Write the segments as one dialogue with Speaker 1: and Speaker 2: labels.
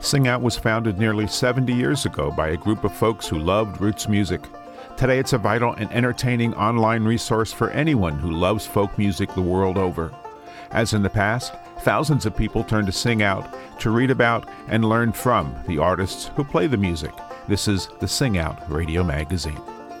Speaker 1: Sing Out was founded nearly 70 years ago by a group of folks who loved roots music. Today it's a vital and entertaining online resource for anyone who loves folk music the world over. As in the past, thousands of people turn to Sing Out to read about and learn from the artists who play the music. This is the Sing Out Radio Magazine.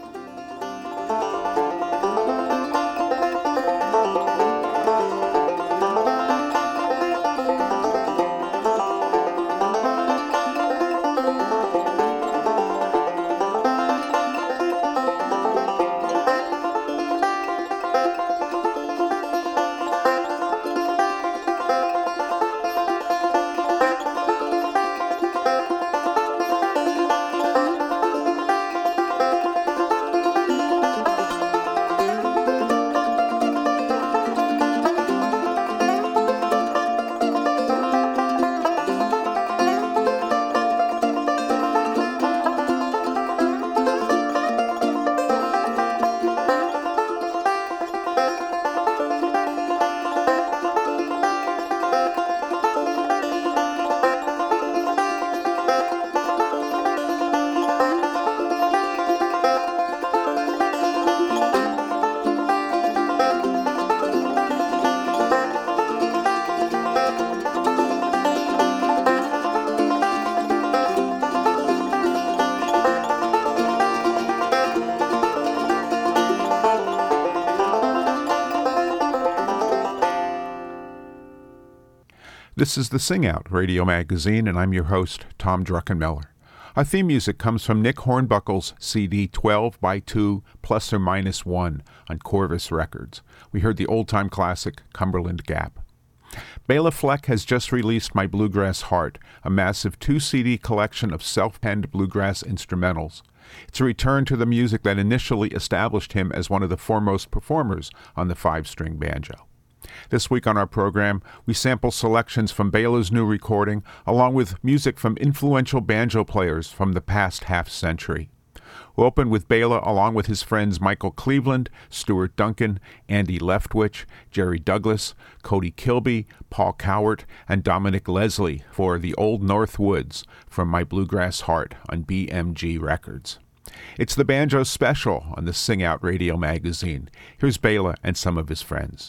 Speaker 1: This is the Sing Out Radio Magazine, and I'm your host, Tom Druckenmiller. Our theme music comes from Nick Hornbuckle's CD 12x2 Plus or Minus 1 on Corvus Records. We heard the old-time classic Cumberland Gap. Bela Fleck has just released My Bluegrass Heart, a massive 2-CD collection of self-penned bluegrass instrumentals. It's a return to the music that initially established him as one of the foremost performers on the 5-string banjo. This week on our program, we sample selections from Bela's new recording, along with music from influential banjo players from the past half-century. We'll open with Bela along with his friends Michael Cleveland, Stuart Duncan, Andy Leftwich, Jerry Douglas, Cody Kilby, Paul Cowart, and Dominic Leslie for The Old North Woods from My Bluegrass Heart on BMG Records. It's the Banjo Special on the Sing Out Radio Magazine. Here's Bela and some of his friends.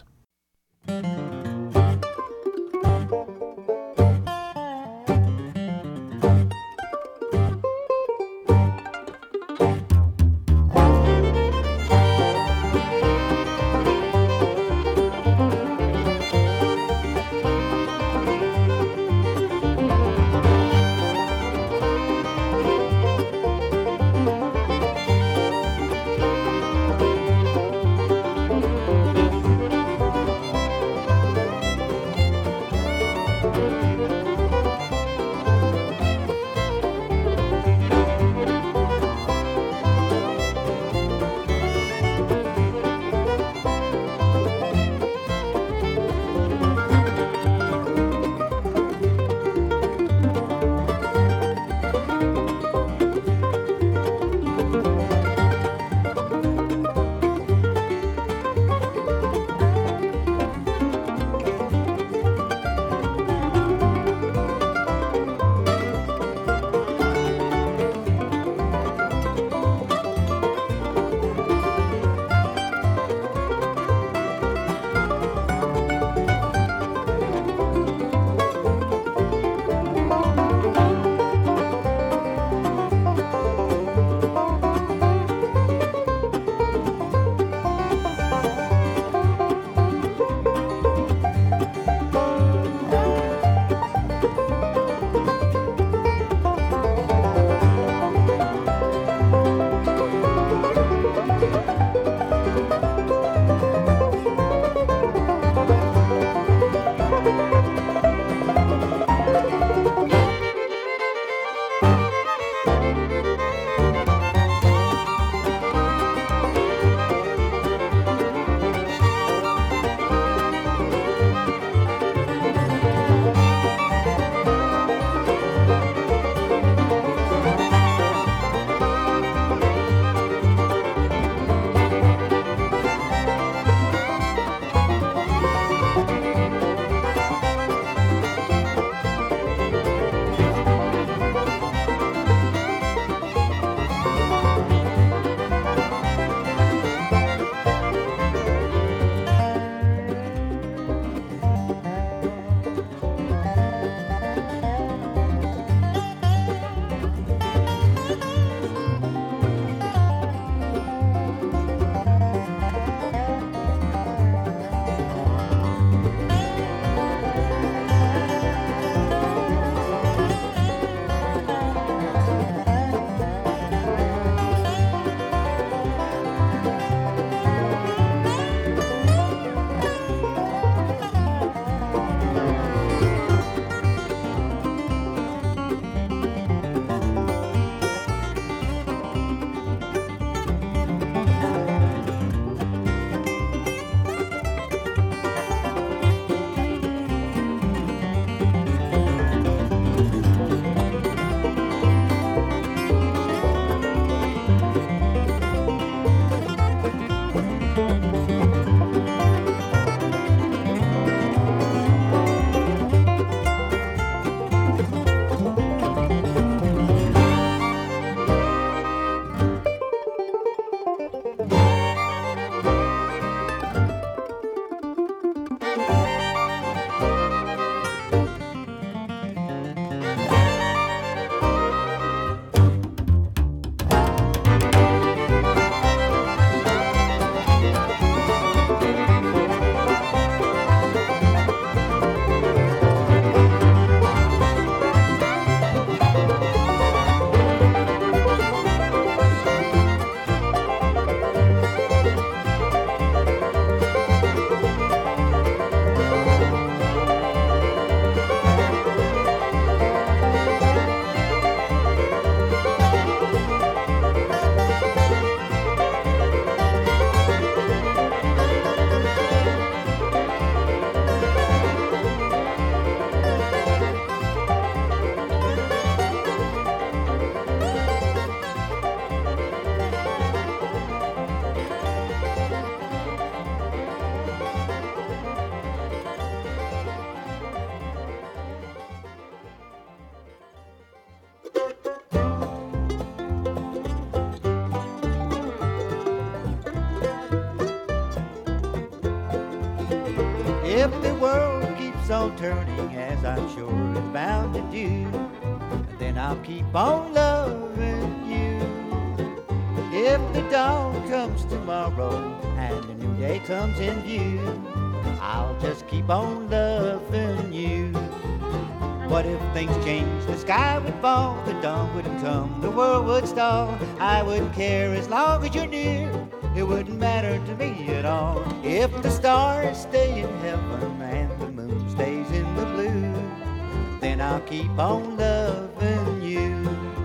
Speaker 2: If the world keeps on turning, as I'm sure it's bound to do, then I'll keep on loving you. If the dawn comes tomorrow and a new day comes in view, I'll just keep on loving you. What if things change? The sky would fall, the dawn wouldn't come, the world would stall. I wouldn't care as long as you're near. It wouldn't matter to me at all. If the stars stay in heaven and the moon stays in the blue, then I'll keep on loving you.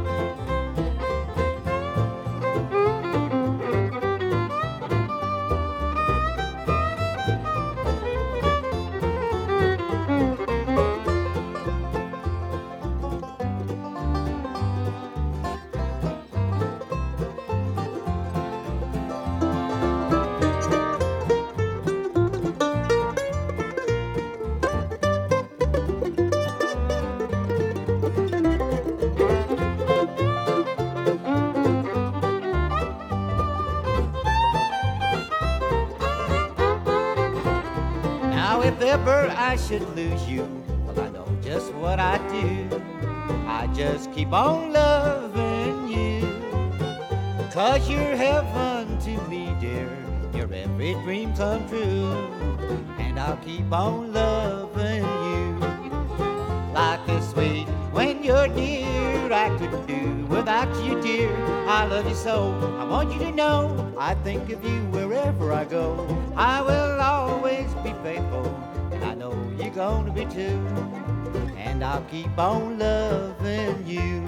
Speaker 2: If ever I should lose you, well, I know just what I do. I just keep on loving you. 'Cause you're heaven to me, dear. Your every dream come true. And I'll keep on loving you. Life is sweet when you're near. I couldn't do without you, dear. I love you so, I want you to know. I think of you wherever I go. I will always be faithful, and I know you're gonna be too. And I'll keep on loving you.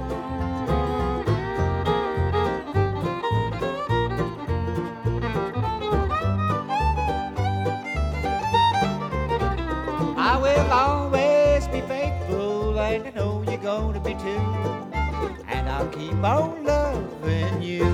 Speaker 2: I will always be faithful, and I know you're gonna be too. And I'll keep on loving you.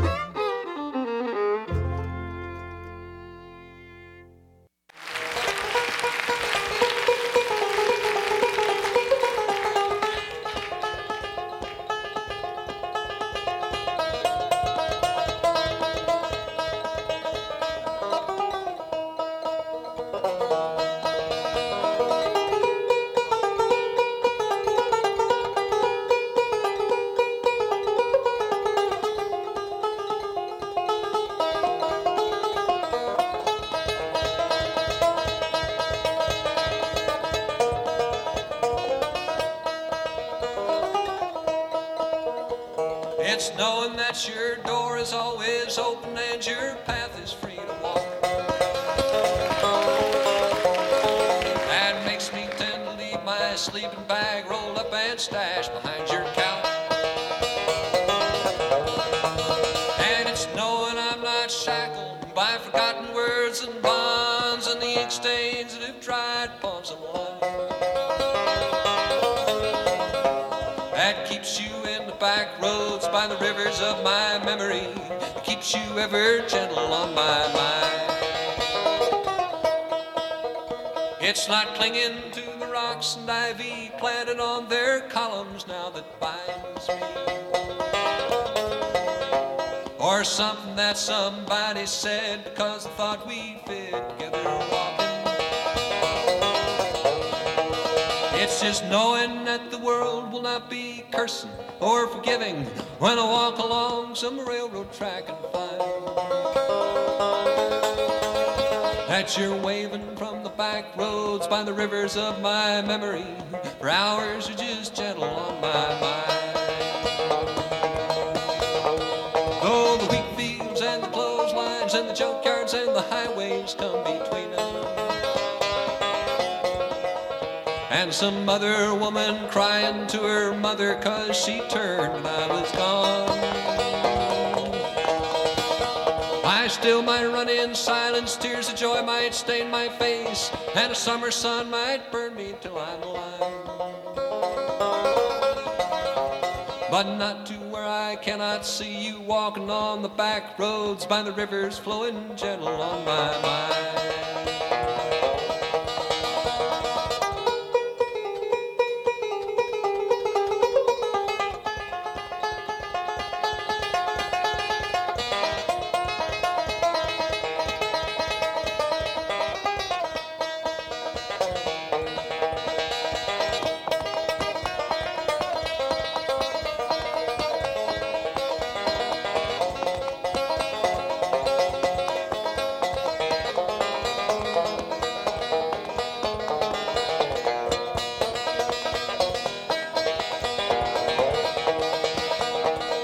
Speaker 3: It's knowing that your door is always open and your path is free to walk. That makes me tend to leave my sleeping bag rolled up and stashed behind your couch. And it's knowing I'm not shackled by forgotten words and bonds and the ink stains that have dried upon some line. That keeps you in the back roads by the rivers of my memory. It keeps you ever gentle on my mind. It's not clinging to the rocks and ivy planted on their columns now that binds me, or something that somebody said because I thought we fit together walking. It's just knowing that the world will not be cursing or forgiving when I walk along some railroad track and find that you're waving from the back roads by the rivers of my memory. For hours you're just gentle on my mind. Though the wheat fields and the clotheslines and the junkyards and the highways come between us, and some other woman crying to her mother 'cause she turned when I was gone, I still might run in silence, tears of joy might stain my face, and a summer sun might burn me till I'm alive. But not to where I cannot see you walking on the back roads by the rivers flowing gentle on my mind.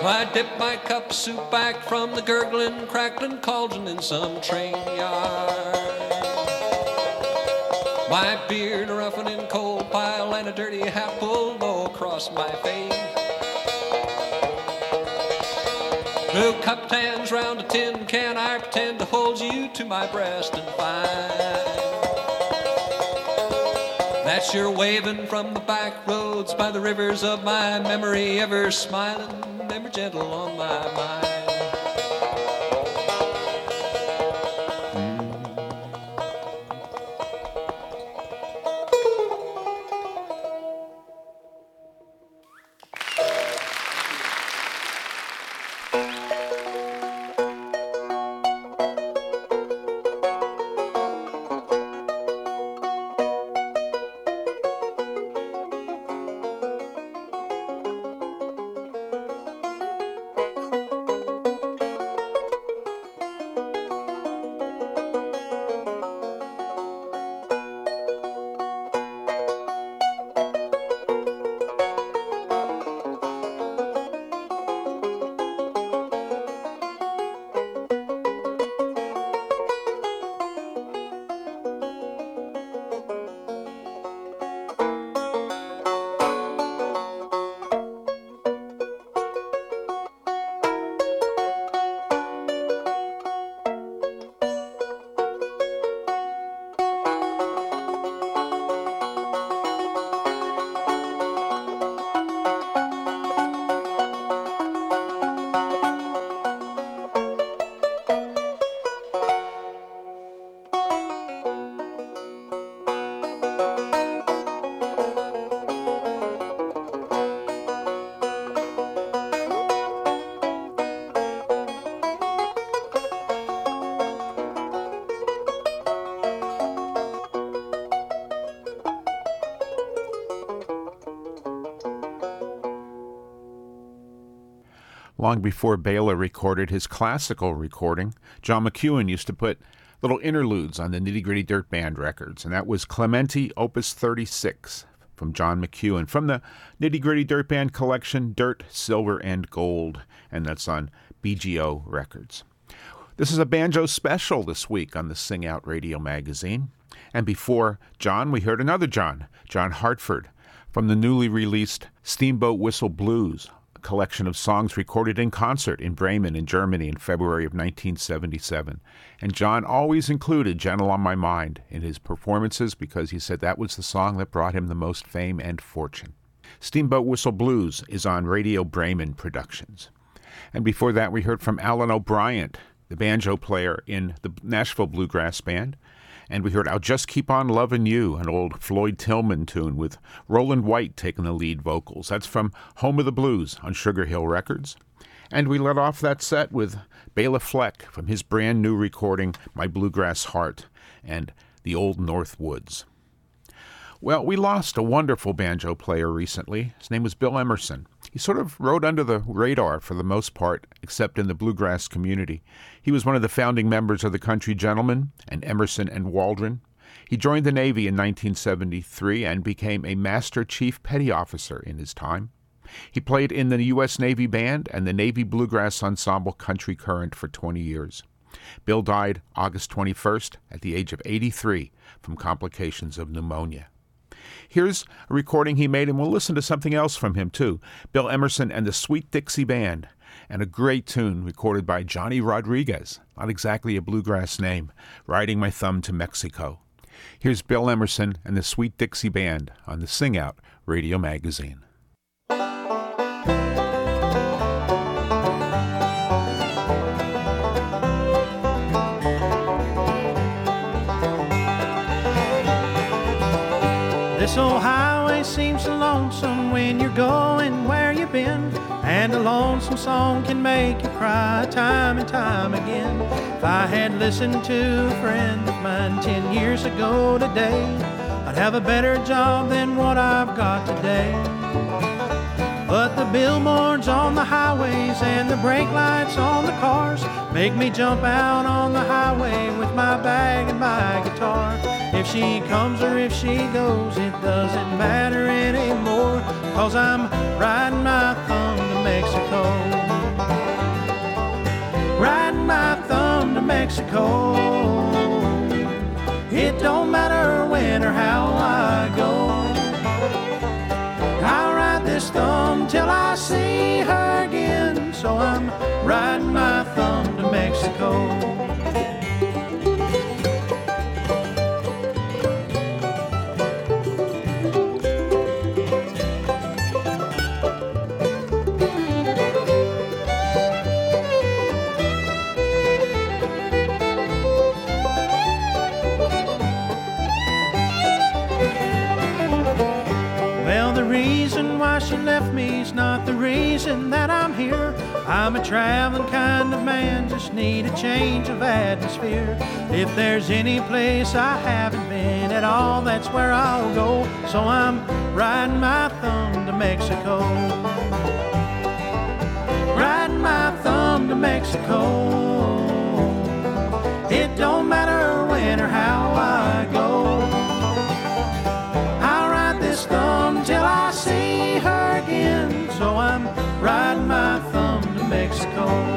Speaker 3: I dip my cup of soup back from the gurgling, crackling cauldron in some train yard. My beard a rough in coal pile and a dirty hat pulled low across my face. Blue cupped hands round a tin can, I pretend to hold you to my breast and find that you're waving from the back roads by the rivers of my memory, ever smiling, ever gentle on my mind.
Speaker 1: Long before Bela recorded his classical recording, John McEuen used to put little interludes on the Nitty Gritty Dirt Band records, and that was Clementi Opus 36 from John McEuen from the Nitty Gritty Dirt Band collection Dirt, Silver, and Gold, and that's on BGO Records. This is a banjo special this week on the Sing Out Radio magazine. And before John, we heard another John Hartford, from the newly released Steamboat Whistle Blues, a collection of songs recorded in concert in Bremen in Germany in February of 1977. And John always included Gentle on My Mind in his performances because he said that was the song that brought him the most fame and fortune. Steamboat Whistle Blues is on Radio Bremen Productions. And before that, we heard from Alan O'Brien, the banjo player in the Nashville Bluegrass Band. And we heard I'll Just Keep On Lovin' You, an old Floyd Tillman tune with Roland White taking the lead vocals. That's from Home of the Blues on Sugar Hill Records. And we let off that set with Bela Fleck from his brand new recording, My Bluegrass Heart, and The Old North Woods. Well, we lost a wonderful banjo player recently. His name was Bill Emerson. He sort of rode under the radar for the most part, except in the bluegrass community. He was one of the founding members of the Country Gentlemen and Emerson and Waldron. He joined the Navy in 1973 and became a Master Chief Petty Officer in his time. He played in the U.S. Navy Band and the Navy Bluegrass Ensemble Country Current for 20 years. Bill died August 21st at the age of 83 from complications of pneumonia. Here's a recording he made, and we'll listen to something else from him, too. Bill Emerson and the Sweet Dixie Band, and a great tune recorded by Johnny Rodriguez, not exactly a bluegrass name, Riding My Thumb to Mexico. Here's Bill Emerson and the Sweet Dixie Band on the Sing Out Radio magazine.
Speaker 4: This old highway seems so lonesome when you're going where you've been, and a lonesome song can make you cry time and time again. If I had listened to a friend of mine 10 years ago today, I'd have a better job than what I've got today. But the billboards on the highways and the brake lights on the cars make me jump out on the highway with my bag and my guitar. If she comes or if she goes, it doesn't matter anymore, 'cause I'm riding my thumb to Mexico. riding my thumb to Mexico. It don't matter when or how I go. I'll ride this thumb till I see her again. So I'm riding my thumb to Mexico. She left me's not the reason that I'm here. I'm a traveling kind of man, just need a change of atmosphere. If there's any place I haven't been at all, that's where I'll go. So I'm riding my thumb to Mexico. Riding my thumb to Mexico. It don't matter when or how I go. I'll ride this thumb till I see her again. So I'm riding my thumb to Mexico.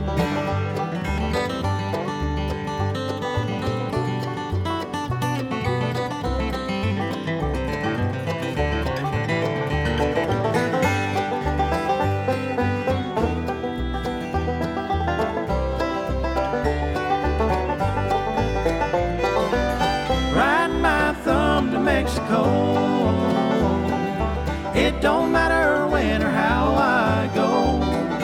Speaker 4: Riding my thumb to Mexico. It don't matter when or how I go.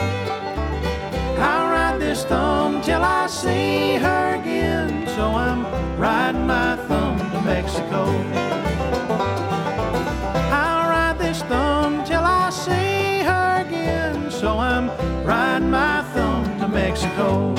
Speaker 4: I'll ride this thumb till I see her again. So I'm riding my thumb to Mexico. I'll ride this thumb till I see her again. So I'm riding my thumb to Mexico.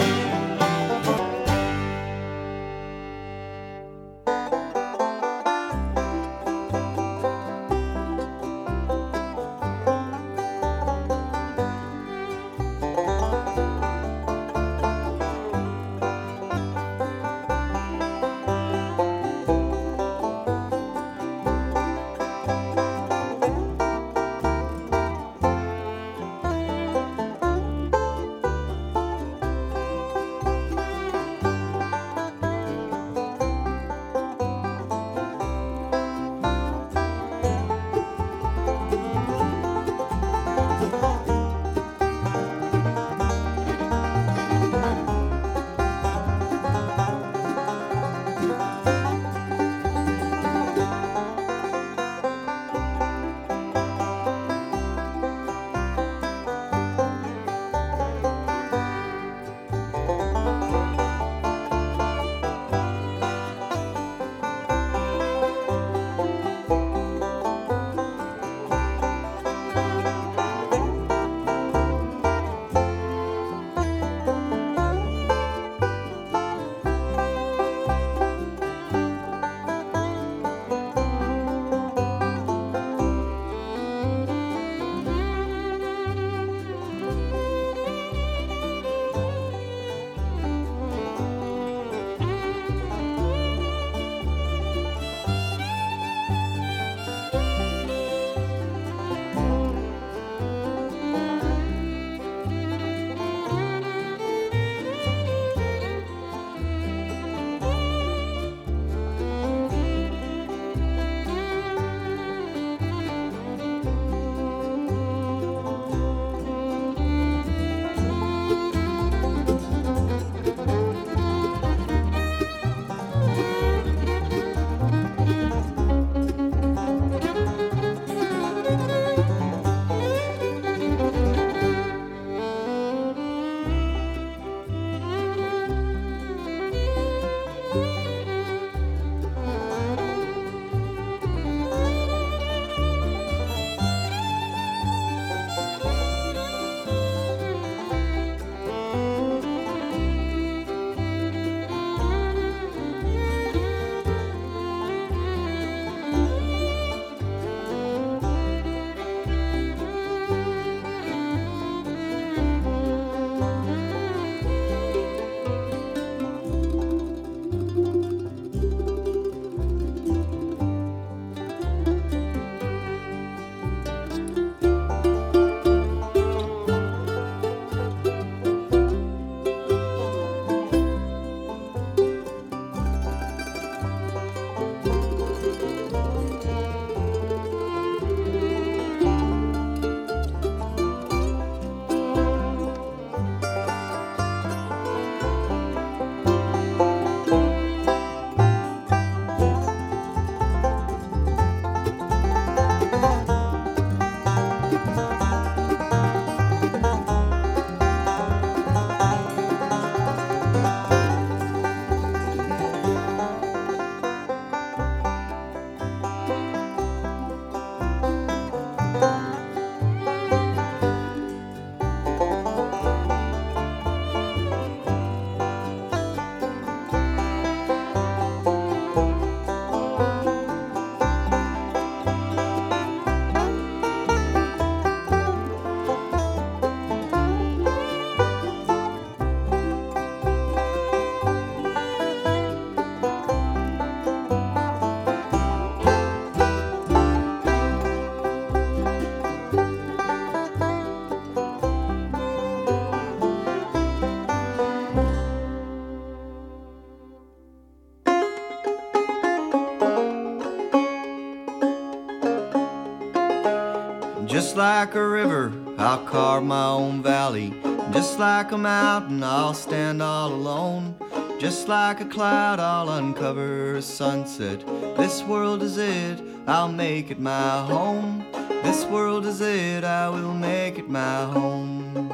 Speaker 5: Just like a river, I'll carve my own valley. Just like a mountain, I'll stand all alone. Just like a cloud, I'll uncover a sunset. This world is it, I'll make it my home. This world is it, I will make it my home.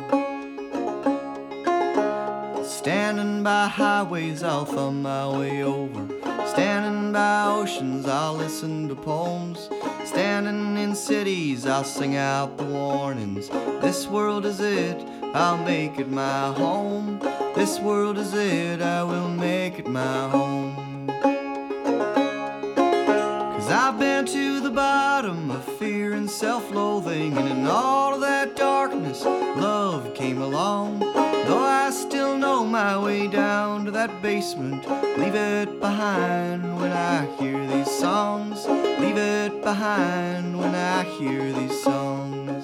Speaker 5: Standing by highways, I'll thumb my way over. Standing by oceans, I'll listen to poems. Standing in cities, I'll sing out the warnings. This world is it, I'll make it my home. This world is it, I will make it my home. 'Cause I've been to the bottom of fear and self-loathing, and in all of that darkness, love came along. Though I still know my way down to that basement, leave it behind when I hear these songs. Leave it behind when I hear these songs.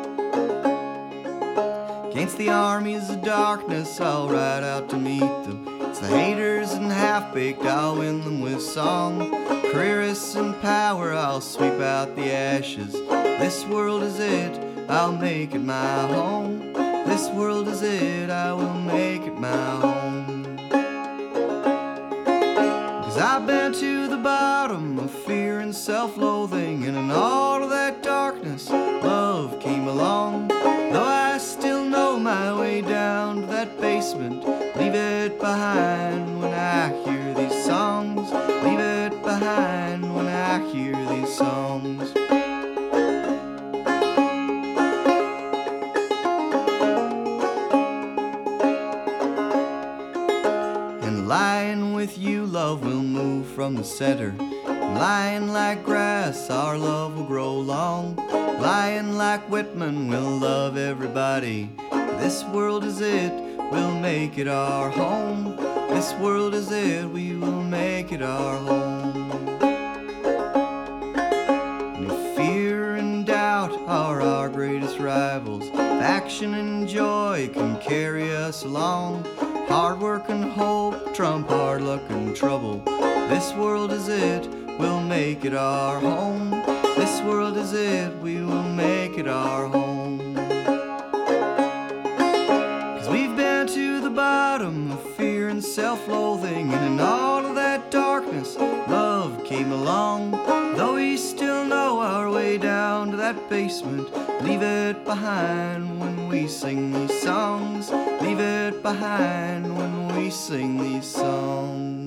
Speaker 5: Against the armies of darkness, I'll ride out to meet them. It's the haters and half-baked, I'll win them with song. Careerists and power, I'll sweep out the ashes. This world is it, I'll make it my home. This world is it, I will make it my home. 'Cause I've been to the bottom of fear and self-loathing, and in all of that darkness, love came along. Though I still know my way down to that basement, leave it behind when I hear these songs. Leave it behind when I hear these songs. And lying with you, love will move from the center. And lying like grass, our love will grow long. Lying like Whitman, we'll love everybody. This world is it, we'll make it our home. This world is it, we will make it our home. And if fear and doubt are our greatest rivals, action and joy can carry us along. Hard work and hope trump hard luck and trouble. This world is it, we'll make it our home. This world is it, we will make it our home. 'Cause we've been to the bottom of fear and self-loathing, and in all of that darkness, love came along. Though we still know our way down to that basement, leave it behind when we sing these songs. Leave it behind when we sing these songs.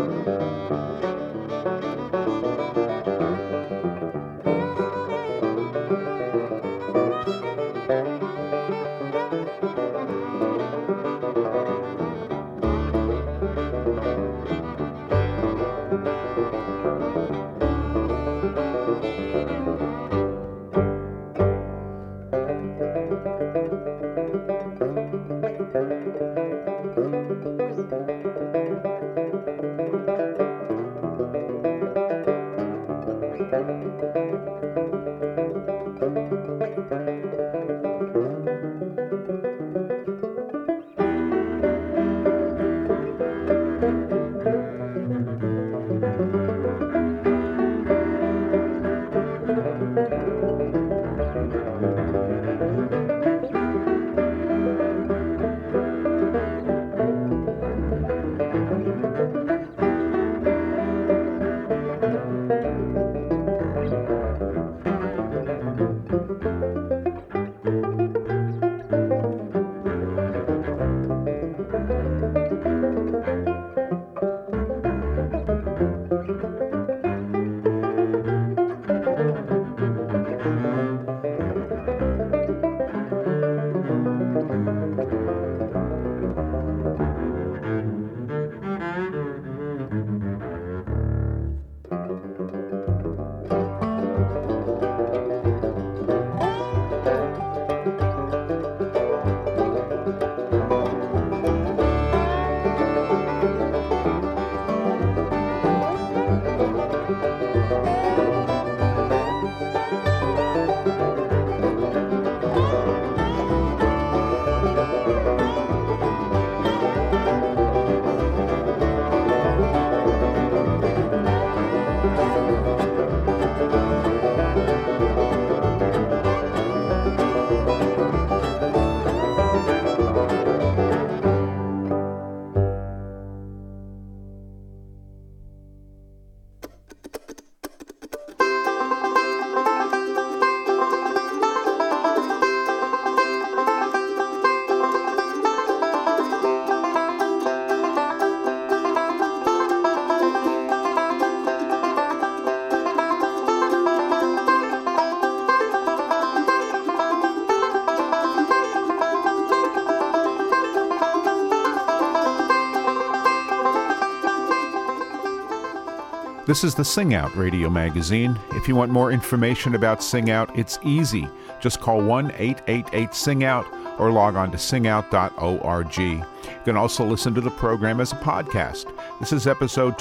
Speaker 1: This is the Sing Out radio magazine. If you want more information about Sing Out, it's easy. Just call 1-888-SING-OUT or log on to singout.org. You can also listen to the program as a podcast. This is episode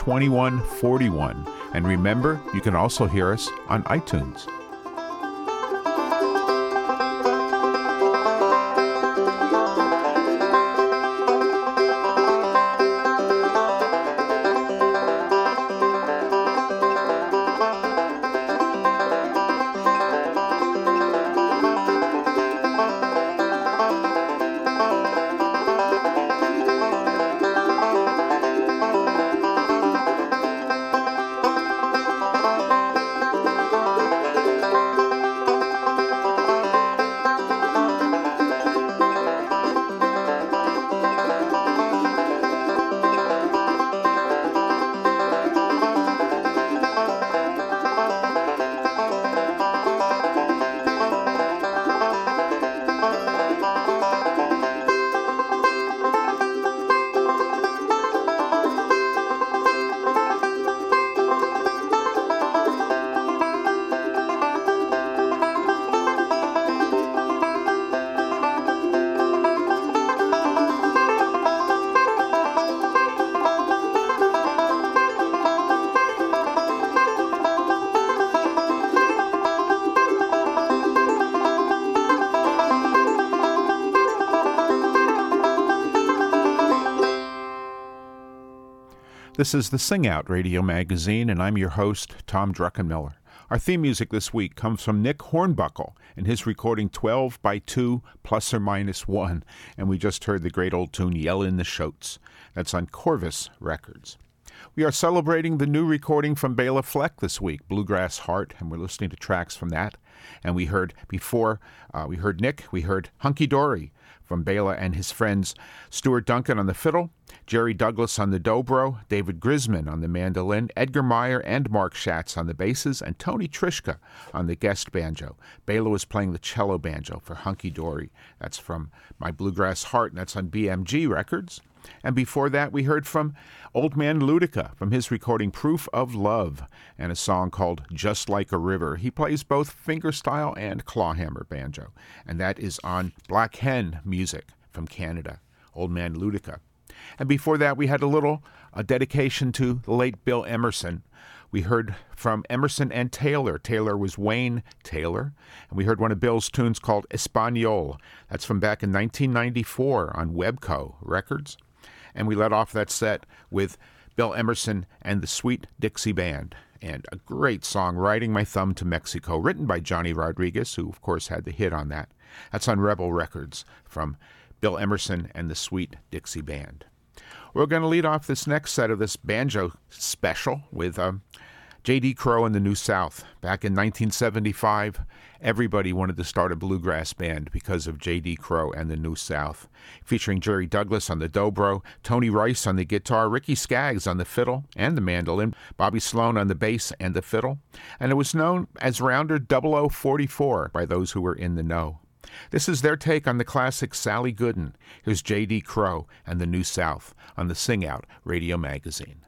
Speaker 1: 2141. And remember, you can also hear us on iTunes. This is the Sing Out radio magazine, and I'm your host, Tom Druckenmiller. Our theme music this week comes from Nick Hornbuckle and his recording 12 by 2 plus or minus 1, and we just heard the great old tune Yellin' the Shoats. That's on Corvus Records. We are celebrating the new recording from Bela Fleck this week, Bluegrass Heart, and we're listening to tracks from that. And we heard before, we heard Nick, we heard Hunky Dory from Bela and his friends, Stuart Duncan on the fiddle, Jerry Douglas on the dobro, David Grisman on the mandolin, Edgar Meyer and Mark Schatz on the basses, and Tony Trischka on the guest banjo. Bela was playing the cello banjo for Hunky Dory. That's from My Bluegrass Heart, and that's on BMG Records. And before that, we heard from Old Man Ludica from his recording Proof of Love and a song called Just Like a River. He plays both fingerstyle and clawhammer banjo, and that is on Black Hen Music from Canada, Old Man Ludica. And before that, we had a dedication to the late Bill Emerson. We heard from Emerson and Taylor. Taylor was Wayne Taylor. And we heard one of Bill's tunes called Espanol. That's from back in 1994 on Webco Records. And we let off that set with Bill Emerson and the Sweet Dixie Band, and a great song, Riding My Thumb to Mexico, written by Johnny Rodriguez, who, of course, had the hit on that. That's on Rebel Records from Bill Emerson and the Sweet Dixie Band. We're going to lead off this next set of this banjo special with J.D. Crowe and the New South. Back in 1975, everybody wanted to start a bluegrass band because of J.D. Crowe and the New South, featuring Jerry Douglas on the dobro, Tony Rice on the guitar, Ricky Skaggs on the fiddle and the mandolin, Bobby Sloan on the bass and the fiddle, and it was known as Rounder 0044 by those who were in the know. This is their take on the classic Sally Gooden. Here's J.D. Crowe and the New South on the Sing Out Radio Magazine.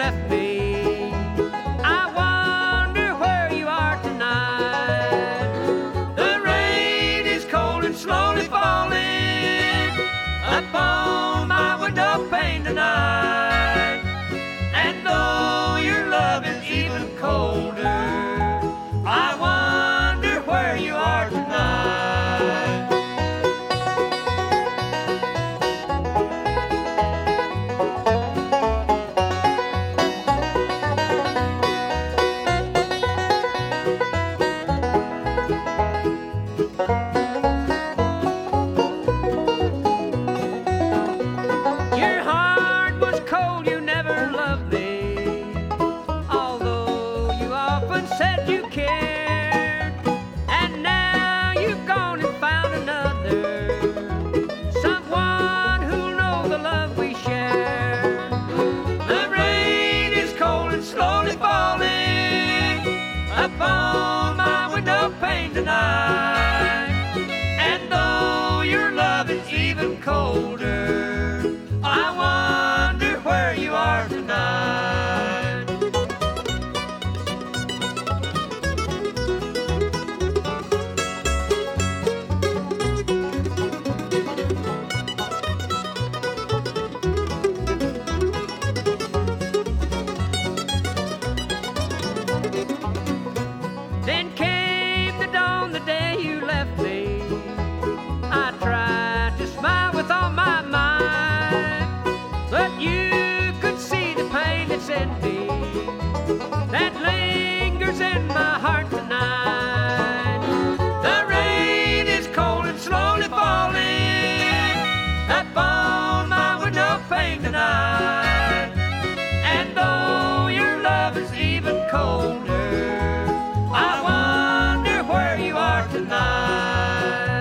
Speaker 4: left me. I wonder where you are tonight. The rain is cold and slowly falling upon my window pane tonight. And though your love is even colder, I wonder where you are tonight. Your heart was cold, you never loved me, although you often said you cared. And now you've gone and found another, someone who'll know the love we share. The rain is cold and slowly falling upon my window pane tonight. And though your love is even colder, I wonder where you are tonight. Then came the dawn, the day you left me. I tried to smile with all my might, but you could see the pain that's in me, that lingers in my heart tonight. The rain is cold and slowly falling upon my window pane tonight. And though your love is even colder, I wonder where you are tonight.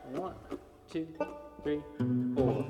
Speaker 6: 1, 2, 3, 4.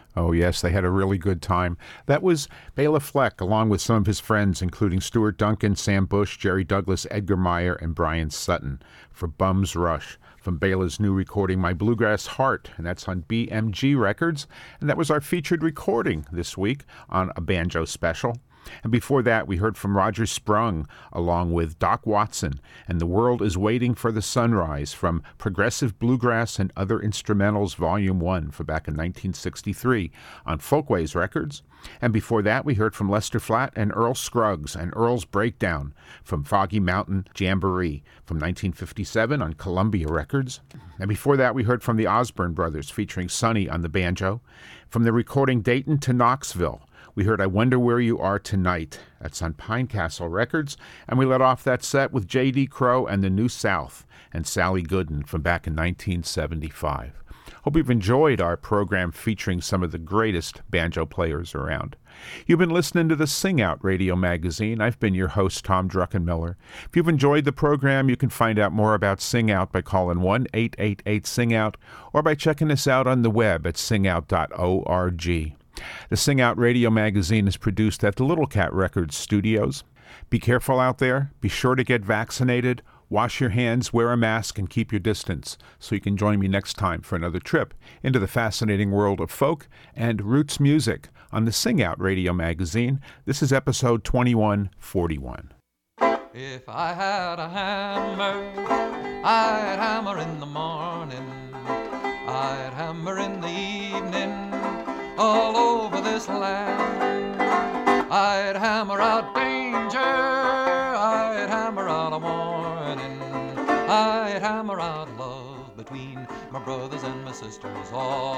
Speaker 1: Oh, yes, they had a really good time. That was Bela Fleck, along with some of his friends, including Stuart Duncan, Sam Bush, Jerry Douglas, Edgar Meyer, and Brian Sutton, for Bums Rush, from Bela's new recording, My Bluegrass Heart, and that's on BMG Records. And that was our featured recording this week on a banjo special. And before that, we heard from Roger Sprung, along with Doc Watson, and The World is Waiting for the Sunrise, from Progressive Bluegrass and Other Instrumentals, Volume 1, for back in 1963 on Folkways Records. And before that, we heard from Lester Flatt and Earl Scruggs and Earl's Breakdown, from Foggy Mountain Jamboree, from 1957 on Columbia Records. And before that, we heard from the Osborne Brothers, featuring Sonny on the banjo. From the recording Dayton to Knoxville, we heard I Wonder Where You Are Tonight. That's on Pine Castle Records. And we let off that set with J.D. Crowe and the New South and Sally Gooden from back in 1975. Hope you've enjoyed our program featuring some of the greatest banjo players around. You've been listening to the Sing Out Radio Magazine. I've been your host, Tom Druckenmiller. If you've enjoyed the program, you can find out more about Sing Out by calling 1-888-SING-OUT or by checking us out on the web at singout.org. The Sing Out Radio Magazine is produced at the Little Cat Records studios. Be careful out there. Be sure to get vaccinated. Wash your hands, wear a mask, and keep your distance so you can join me next time for another trip into the fascinating world of folk and roots music on the Sing Out Radio Magazine. This is episode 2141.
Speaker 3: If I had a hammer, I'd hammer in the morning, I'd hammer in the evening, all over this land. I'd hammer out danger, I'd hammer out a warning, I'd hammer out love between my brothers and my sisters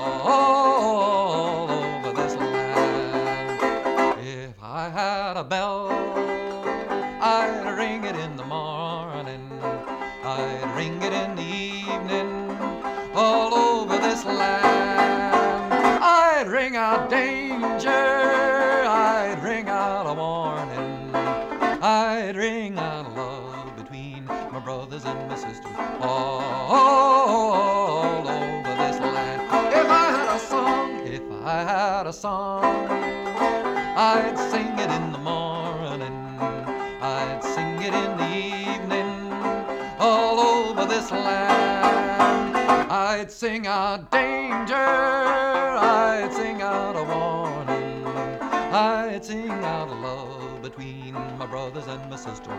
Speaker 3: all over this land. If I had a bell, I'd ring it in the morning, I'd ring it in the evening, all over this land. I'd ring out danger, I'd ring out a warning, I'd ring out love between my brothers and my sisters all over this land. If I had a song, I'd sing it in the morning, I'd sing it in the evening, all over this land. I'd sing out danger, I'd sing out a warning, I'd sing out love between my brothers and my sisters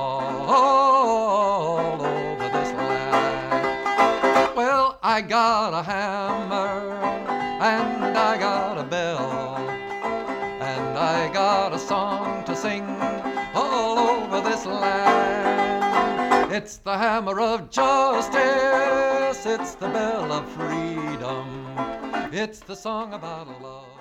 Speaker 3: all over this land. Well, I got a hammer and I got a bell and I got a song to sing all over this land. It's the hammer of justice, it's the bell of freedom, it's the song about love.